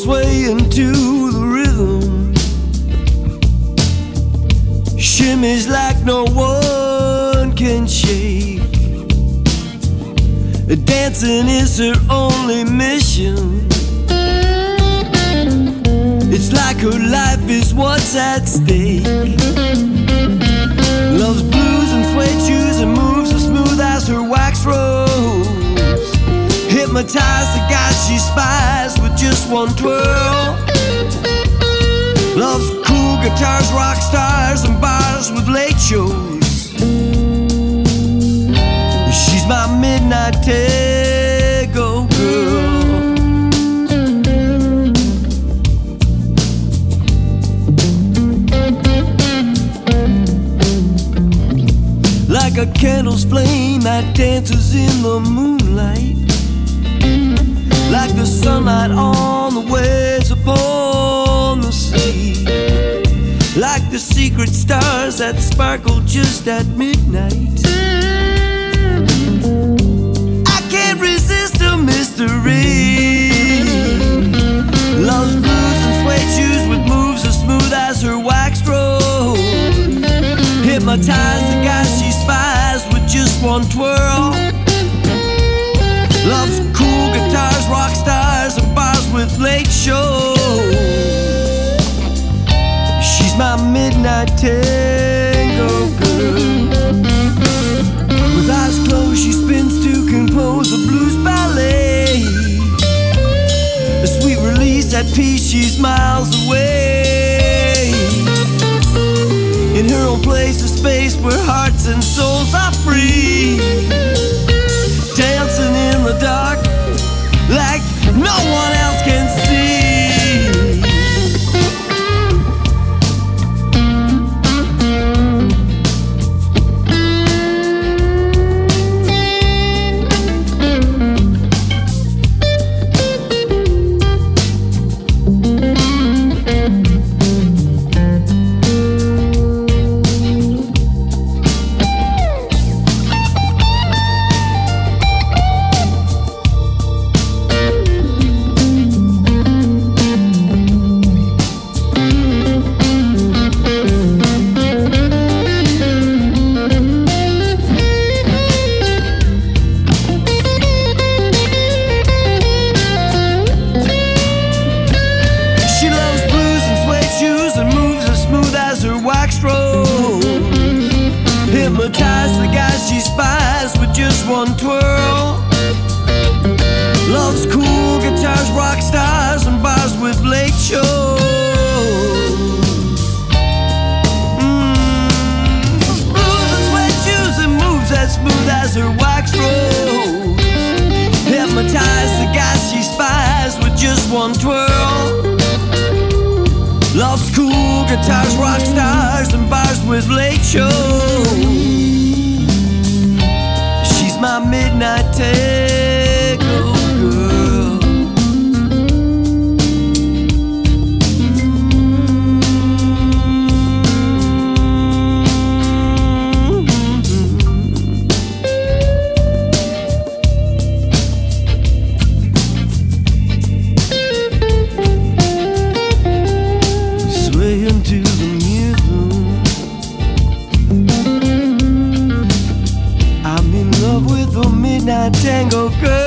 swaying to the rhythm, shimmies like no one can shake. Dancing is her only mission. It's like her life is what's at stake. Loves blues and suede shoes and moves as smooth as her wax rose. Hypnotize the guys she spies with just one twirl. Loves cool guitars, rock stars, and bars with late shows. She's my midnight tango girl. Like a candle's flame that dances in the moonlight, like the sunlight on the waves upon the sea, like the secret stars that sparkle just at midnight. I can't resist a mystery. Loves blues and suede shoes with moves as smooth as her wax rose. Hypnotize the guys she spies with just one twirl. Loves cool guitars, rock stars, and bars with late shows. She's my midnight tango girl. With eyes closed she spins to compose a blues ballet. A sweet release, at peace she's miles away. In her own place, a space where hearts and souls are free. Dancing in the dark like no one else can see. Hypnotize the guys she spies with just one twirl. Loves cool guitars, rock stars, and bars with late shows. Blues and suede shoes and moves as smooth as her wax rose. Hypnotize the guys she spies with just one twirl. Loves cool guitars, rock stars, and bars with late shows. She's my midnight tango girl. Swaying to the rhythm, I'm in love with a midnight tango girl.